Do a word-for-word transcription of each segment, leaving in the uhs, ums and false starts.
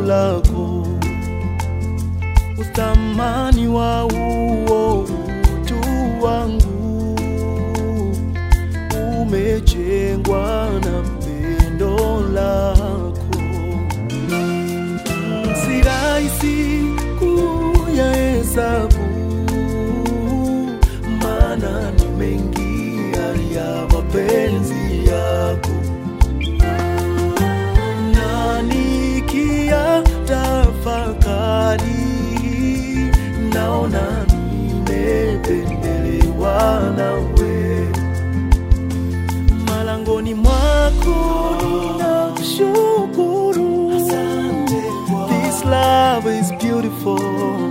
lako, uthamani wa uo utu wangu umejengwa na pendo lako. Si rahisi kuyahesabu, maana ni mengi ya mapenzi yako, na nikiyatafakari naona nimependelewa nawe. Malangoni mwako ninakushukuru. This love is beautiful,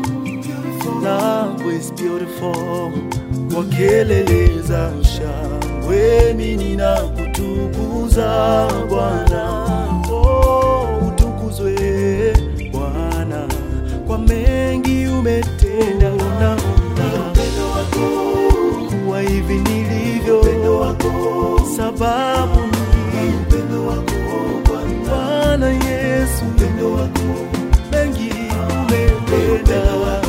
love is beautiful. Wakeleleza shangwe mimi ninakutukuza Bwana. Oh, utukuzwe Bwana kwa mengi umetenda. Una upendo wako kuwa hivi nilivyo, upendo wako sababu ni upendo wako Bwana Yesu, upendo wako mengi umetenda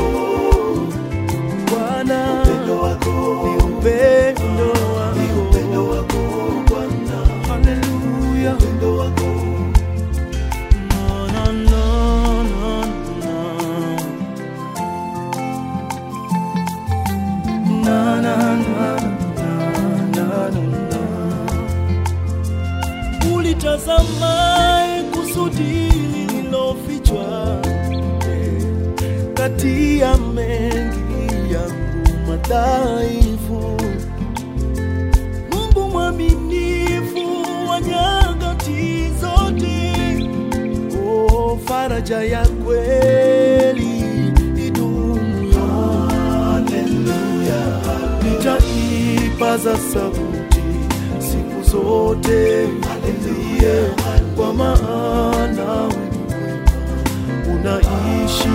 Bwana, upendo wako ni upendo wako, ni upendo wako Bwana. Hallelujah, upendo wako no no no no no na na na na. Ulitazama kusudi lililofichwa kati ya mengi yangu madhaifu. Mungu mwaminifu wa nyakati zote, oh, faraja ya kweli idumu. Hallelujah, nitaipaza sauti siku zote, hallelujah, kwa maana unaishi.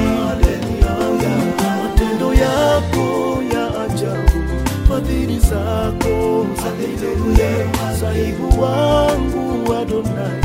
Matendo yako ya ajabu, fadhili zako, haleluya. Sahibu wangu Adonai,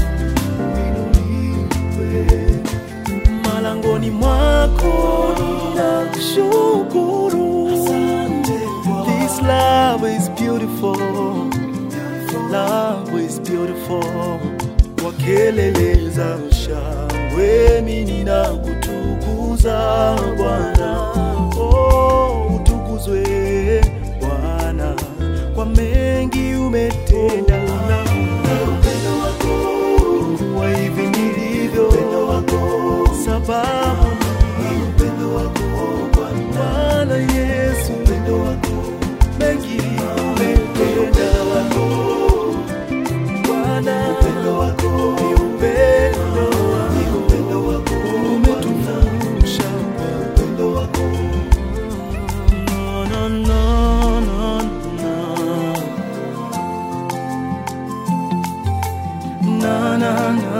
uinuliwe. Malangoni mwako ninakushukuru. This love is beautiful, love is beautiful. Wakeleleza shangwe mimi ninakutukuza Bwana. Oh, utukuzwe Bwana kwa mengi umetenda. Una upendo wako kuwa hivi nilivyo, upendo wako sababu ni upendo wako Bwana Yesu, upendo wako mengi umetenda Bwana, upendo wako ni upendo wako, upendo wako umetufundisha, upendo wako no no no no na na na.